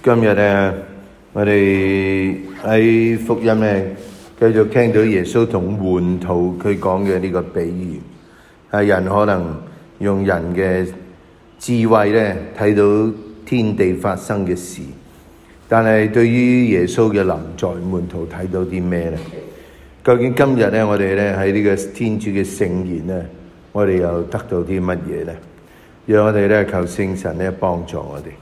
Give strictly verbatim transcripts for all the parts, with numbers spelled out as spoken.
今日咧，我哋喺福音咧，繼續聽到耶穌同門徒佢講嘅呢個比喻，係人可能用人嘅智慧咧睇到天地發生嘅事，但係對於耶穌嘅臨在，門徒睇到啲咩咧？究竟今日咧，我哋咧喺呢個天主嘅聖言咧，我哋又得到啲乜嘢咧？讓我哋咧求聖神咧幫助我哋。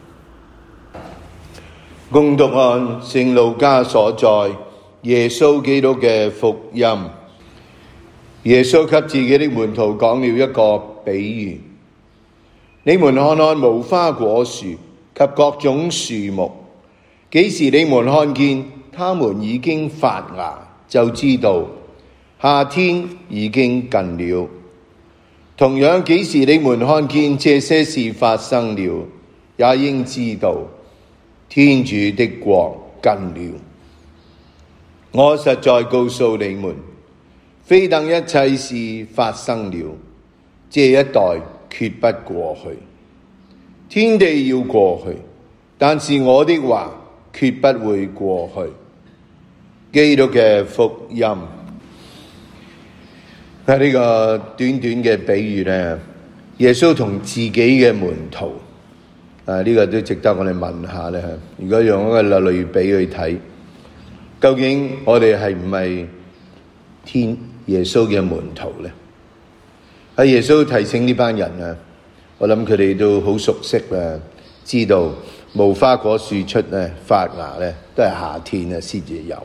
恭讀看聖路加所載耶穌基督嘅福音。耶穌給自己的門徒講了一個比喻：你們看看無花果樹及各種樹木，幾時你們看見它們已經發芽，就知道夏天已經近了。同樣，幾時你們看見這些事發生了，也應知道天主的國近了。我實在告訴你們，非等一切事發生了，這一代決不過去。天地要過去，但是我的話決不會過去。基督嘅福音。喺呢個短短嘅比喻咧，耶穌同自己嘅門徒。啊！呢、這個都值得我哋問下咧。如果用一個類比去睇，究竟我哋係唔係天耶穌嘅門徒咧？喺耶穌提醒呢班人啊，我諗佢哋都好熟悉啦，知道無花果樹出咧發芽咧，都係夏天啊先至有。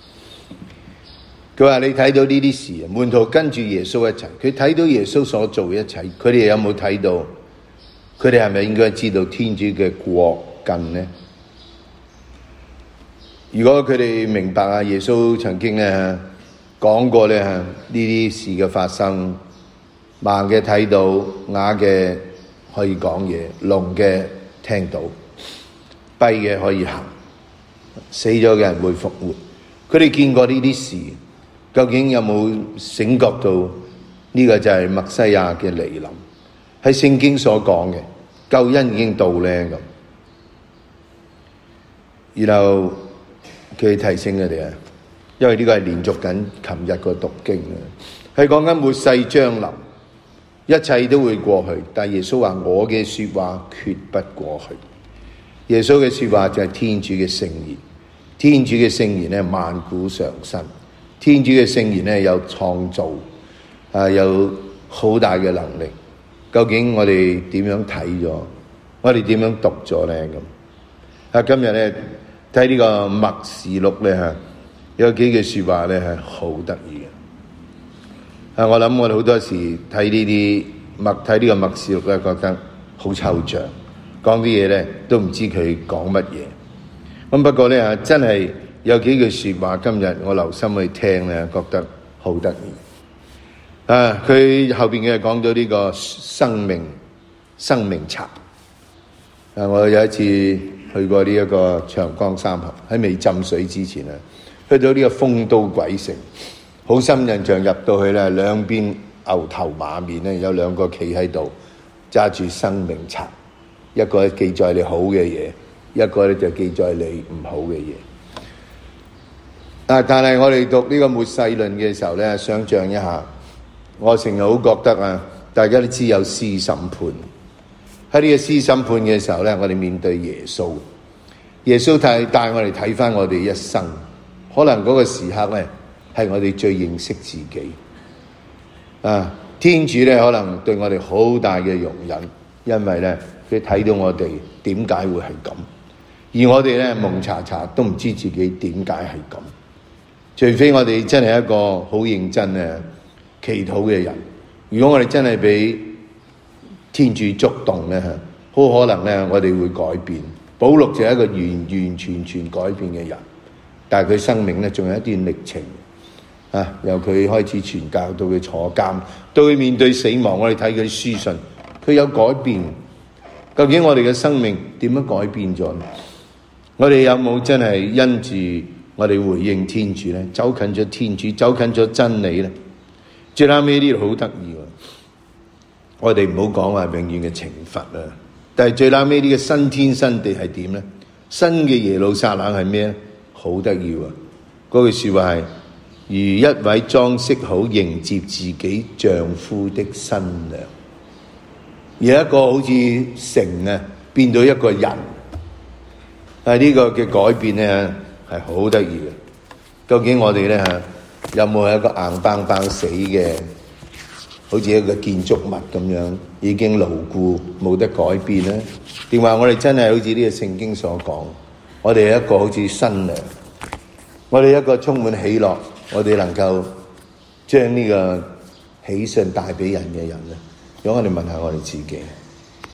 佢話你睇到呢啲事，門徒跟住耶穌一齊，佢睇到耶穌所做嘅一切，佢哋有冇睇到？佢哋係咪應該知道天主嘅國近呢？如果佢哋明白啊，耶穌曾經咧講過咧呢啲事嘅發生，盲嘅睇到，啞嘅可以講嘢，聾嘅聽到，跛嘅可以行，死咗嘅人會復活。佢哋見過呢啲事，究竟有冇醒覺到呢個就係默西亞嘅來臨？喺聖經所講嘅救恩已經到咧咁，然後佢提醒佢哋啊，因為呢個係連續緊琴日個讀經啊，係講緊末世將臨，一切都會過去，但耶穌話我嘅說話決不過去。耶穌嘅說話就係天主嘅聖言，天主嘅聖言咧萬古常新，天主嘅聖言咧有創造啊，有好大嘅能力。究竟我哋點樣睇咗？我哋點樣讀咗咧？咁啊，今日咧睇呢個默示錄咧吓，有幾句說話咧係好得意嘅。啊，我諗我哋好多時睇呢啲默睇呢個默示錄咧，覺得好抽象，講啲嘢咧都唔知佢講乜嘢。咁不過咧吓，真係有幾句說話，今日我留心去聽咧，覺得好得意。啊！佢後邊嘅講到呢個生命生命冊。啊！我有一次去過呢一個長江三峽，喺未浸水之前啊，去到呢個豐都鬼城，好深印象。入到去咧，兩邊牛頭馬面咧，有兩個企喺度揸住生命冊，一個記載你好嘅嘢，一個咧就記載你唔好嘅嘢。啊！但係我哋讀呢個末世論嘅時候咧，想象一下。我成日好覺得啊，大家都知有司審判。喺呢個司審判嘅時候咧，我哋面對耶穌，耶穌帶帶我哋睇翻我哋一生。可能嗰個時刻咧，係我哋最認識自己。啊，天主咧可能對我哋好大嘅容忍，因為咧佢睇到我哋點解會係咁，而我哋咧蒙查查都唔知自己點解係咁。除非我哋真係一個好認真嘅祈禱嘅人，如果我哋真係俾天主觸動咧，好可能咧我哋會改變。保祿就係一個完完全全改變嘅人，但係佢生命咧仲有一段歷程啊！由佢開始傳教到佢坐監，到佢面對死亡，我哋睇佢啲書信，佢有改變。究竟我哋嘅生命點樣改變咗？我哋有冇真係因住我哋回應天主咧，走近咗天主，走近咗真理咧？最後尾呢度好得意喎，我哋唔好講話永遠嘅懲罰啦，但係最後尾呢個新天新地係點咧？ 新嘅耶路撒冷係咩？好得意啊！嗰句說話係如一位裝飾好迎接自己丈夫的新娘，而一個好似城啊變到一個人，但係呢個嘅改變咧係好得意嘅。究竟我哋咧吓有冇一個硬邦邦死嘅，好似一個建築物咁樣已經牢固冇得改變咧？定話我哋真係好似呢個聖經所講，我哋一個好似新娘，我哋一個充滿喜樂，我哋能夠將呢個喜訊帶俾人嘅人咧？如果我哋問下我哋自己。